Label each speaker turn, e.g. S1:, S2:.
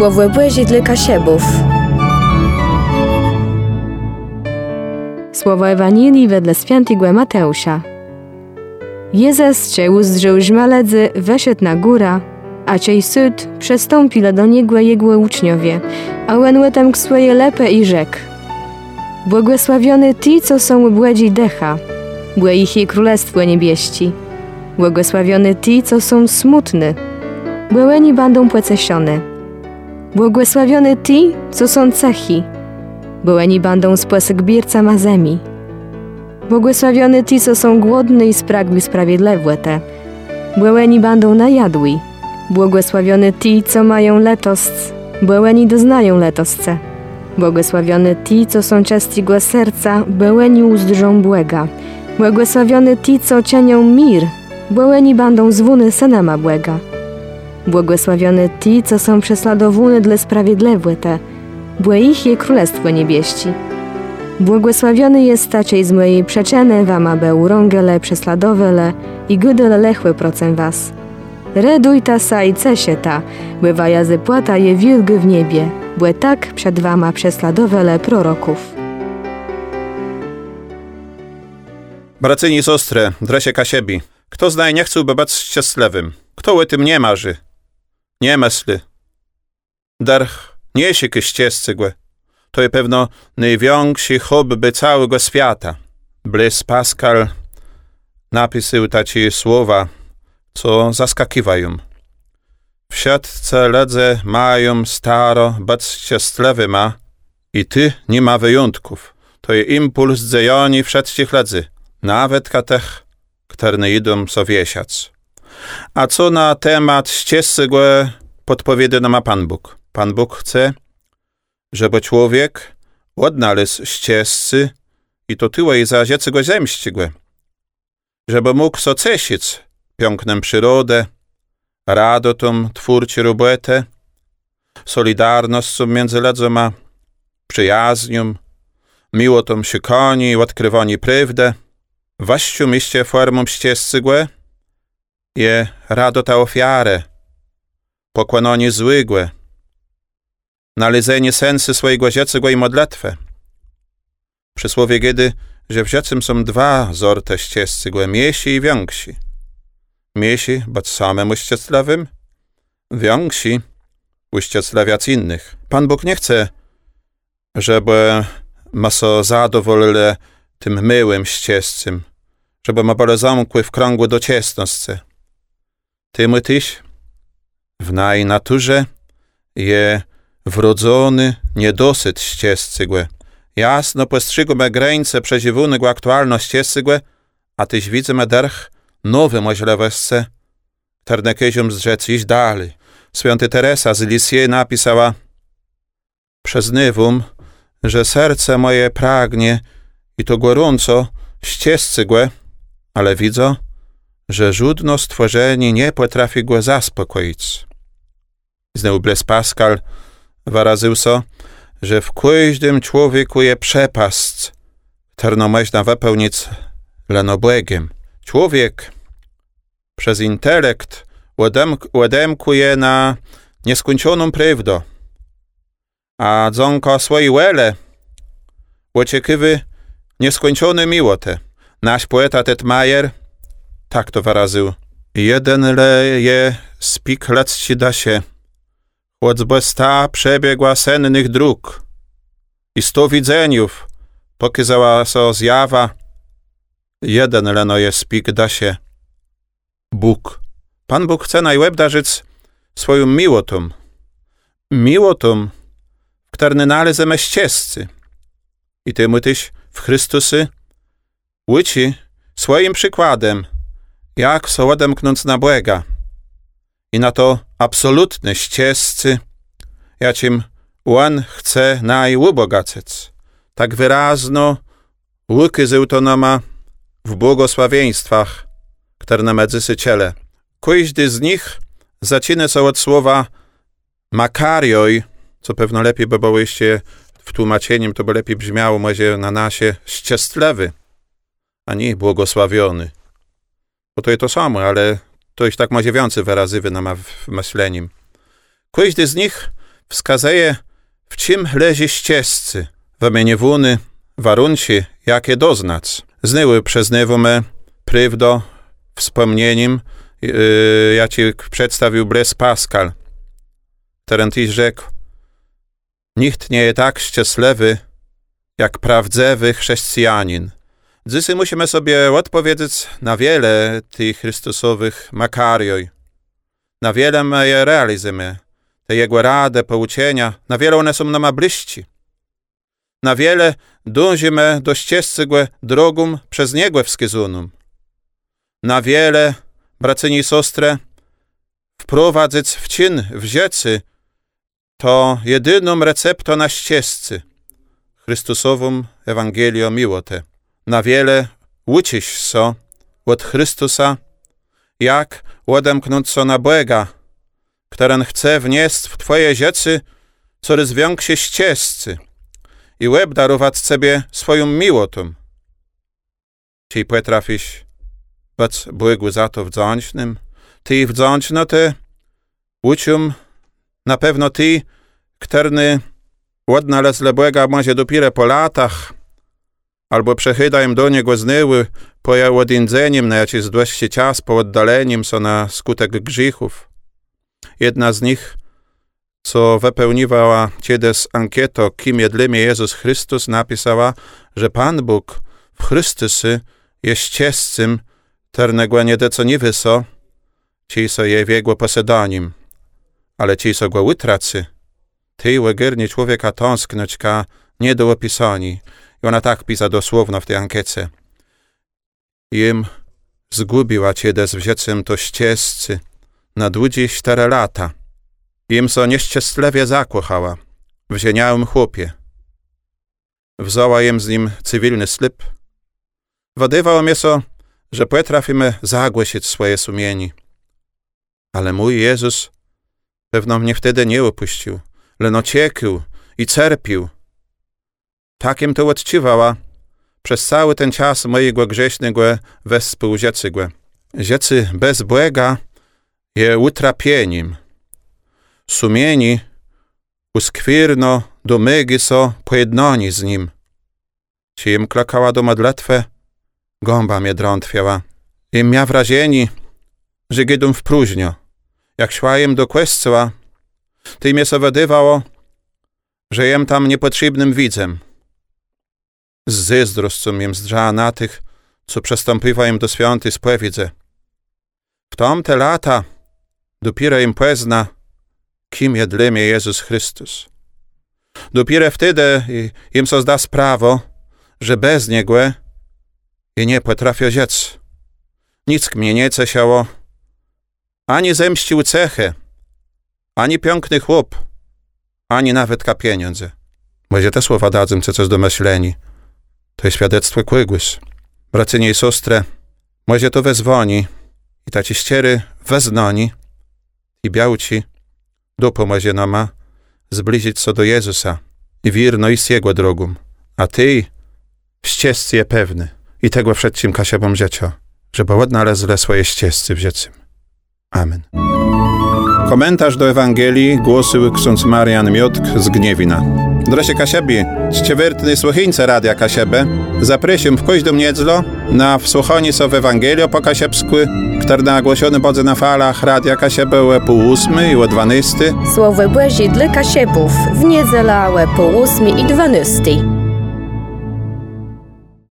S1: Słowo Boże dla Kasiebów. Słowo Ewangelii wedle świętego Mateusza. Jezus cię uzdrzył żmaledzy, weszedł na góra, a ciej syd przestąpili do niego jego uczniowie, a on łetem k swoje lepę i rzekł: Błogosławiony ti, co są błędzi decha, bo ich je królestwo niebieści. Błogosławiony ti, co są smutny, bo oni będą płecesione. Błogosławiony ti, co są cechi, bo oni będą spłesek bierca ma zemi. Błogosławiony ti, co są głodni i spragli sprawiedliwe, bo oni będą najadli. Błogosławiony ti, co mają letost, bo oni doznają letosce. Błogosławiony ti, co są czestigłe serca, bo oni uzdrżą błega. Błogosławiony ti, co cienią mir, bo oni będą zwuny synama błega. Błogosławiony ti, co są prześladowani dla sprawiedliwe, bo ich je królestwo niebieści. Błogosławiony jest taczej z mojej przeczeny wam, aby urągele, prześladowele i gydele lechły procem was. Reduj ta sa i cesie ta, bo waja zapłata je wielgy w niebie, bo tak przed wama prześladowele proroków.
S2: Bracyni i siostry, dresie Kasiebi, kto znaj nie chce być szczęśliwym? Kto o tym nie marzy? Nie myśli. Darch nie się k szczęścigłe. To jest pewno największy hobby całego świata. Blaise Pascal napisał takie słowa, co zaskakiwają. W siatce ledze mają staro być szczęśliwyma i ty nie ma wyjątków. To jest impuls dzejoni wszystkich ledzy, nawet katech, które nie idą so wiesiać. A co na temat szczęśliwego podpowiedy nam ma Pan Bóg? Pan Bóg chce, żeby człowiek odnalazł szczęście i to tyłej za go zemścigłe. Żeby mógł so cieszyć pięknem przyrodę, radotą twórczy roboty, solidarnością między ludzoma, przyjaznią, miłotą się koni i odkrywani prawdę. Właściwą mieście formą szczęśliwego je radota ofiary, pokłonanie złygłe, nalezenie sensy swojego dziecka i modlitwy. Przysłowie kiedy, że w dziecym są dwa sorty szczęśliwe, mniejsi i więksi. Mniejsi być samemu szczęśliwym, więksi uszczęśliwiać innych. Pan Bóg nie chce, żeby ma so zadowolone tym myłym szczęściem, żeby ma bole zamkły w krągłe do ciasności. Ty tyś w naturze je wrodzony niedosyt szczęśliwy. Jasno postrzegamy granice przeżywionego aktualno szczęśliwe, a tyś widzimy derch nowe możliwości, które kiedyś zrzec iść dalej. Święty Teresa z Lisieux napisała: Przyznywam, że serce moje pragnie i to gorąco szczęśliwe, ale widzę, że żadne stworzenie nie potrafi go zaspokoić. Znowu Blaise Pascal wyraził so, że w każdym człowieku je przepaść, którą można wypełnić leno Bogiem. Człowiek przez intelekt odemkuje na nieskończoną prawdę, a dzonko swojej łele oczekiwy nieskończone miłoty. Nasz poeta Ted Mayer tak to wyraził: jeden leje spik lecci da się, choćby sta przebiegła sennych dróg i 100 widzeniów pokazała so zjawa, jeden leno je spik da się, Bóg. Pan Bóg chce najłeb darzyć swoją miłotą, w której należymy szczęście. I ty tyś w Chrystusy uczy swoim przykładem, jak so odemknąć na Boga i na to absolutne szczęście, jakim On chce najubogacać. Tak wyrazno ukazał to nama w błogosławieństwach, które nam medzy ciele. Każdy z nich zaczyna się od słowa makarioj, co pewno lepiej by było jeszcze w tłumaczeniem, to by lepiej brzmiało może na nasie szczęśliwy, a nie błogosławiony. Bo to jest to samo, ale to już tak może więcej wyrazywy nam w myśleniem. Każdy z nich wskazuje, w czym leży ścieżcy, wymieniewuny, warunki, jakie doznać. Znyły przyznywamy prawdę wspomnieniem, ja ci przedstawił Blaise Pascal. Ten tyś rzekł, nikt nie jest tak szczęśliwy, jak prawdziwy chrześcijanin. Dzisiaj musimy sobie odpowiedzieć na wiele tych Chrystusowych makarioj. Na wiele my je realizujemy. Te Jego rady, pouczenia, na wiele one są nam bliżsi. Na wiele dążymy do ścieżcy drogą przez Niego wskazaną. Na wiele, bracyni i siostry, wprowadzić w czyn, w rzeczy, to jedyną receptą na ścieżcy, Chrystusową Ewangelią miłotę. Na wiele uczyć się od Chrystusa, jak odemknąć się na Boga, który chce wnieść w Twoje rzeczy coraz większe ścieżcy i darować sobie swoją miłotą. Czy potrafisz być Bogu za to wdzięcznym? Ty wdzięczno te uczą na pewno ty, który odnalazł Boga może dopiero po latach, albo przechydają do Niego znyły po jego odjędzeniem na jakiś dłuższy czas, po oddaleniem się na skutek grzechów. Jedna z nich, co wypełniła kiedyś ankietę, kim jest dla mnie Jezus Chrystus, napisała, że Pan Bóg w Chrystusie jest ścieżcem, którego nie deco nie wyso, ci so je Jego posiadaniem, ale ci so go utracy. Ty łegiernie człowieka tąsknąć ka nie do opisani. I ona tak pisa dosłowno w tej ankiecie. Im zgubiła ciebie z wzięciem to ścieżcy na 24 lata. Im so nieszczęśliwie zakochała w zieniałym chłopie. Wzięła im z nim cywilny ślub. Wodywało mnie so, że potrafimy zagłosić swoje sumienie. Ale mój Jezus pewno mnie wtedy nie opuścił, leno ciekł i cerpił. Takim to odczuwała przez cały ten czas mojego grześnego wespółżycia. Życie bez Boga je utrapieniem. Sumieni uskwirno domygi so pojednani z Nim. Ci im klakała do modlitwy, gąba mnie drątwiała. Im miał wrażenie, że gidą w próżnio. Jak szła im do kościoła, to im się wydawało, że jem tam niepotrzebnym widzem. Z zazdrością im zdrzała na tych, co przystąpiła im do świętej spowiedzi. W tamte lata dopiero im pozna, kim jest dla mnie Jezus Chrystus. Dopiero wtedy im się zda sprawę, że bez Niego i nie potrafię żyć. Nic mnie nie cesiało, ani zemścił cechy, ani piękny chłop, ani nawet ka pieniądze. Może te słowa dadzą coś do myślenia. To jest świadectwo kłygłys. Bracynie i siostry, może to wezwoni i taci ściery weznoni i białci dopomoże nama zbliżyć się do Jezusa i wierno iść Jego drogą. A ty ścieżcy je pewny i tego wszystkim kasiebom życia, żeby odnalazł swoje ścieżcy w życiu. Amen. Komentarz do Ewangelii głosił ksiądz Marian Miotk z Gniewina. Drogie Kasiebi, czciwiertny słuchańcy Radia Kasiebę, zapraszam w każdą niedzielę na wsłuchanie się w Ewangelię po kasiebsku, który nagłoszony będzie na falach Radia Kasiebę o pół 8 i o 12.
S3: Słowo Boże dla Kasiebów w niedzielę o pół 8 i 12.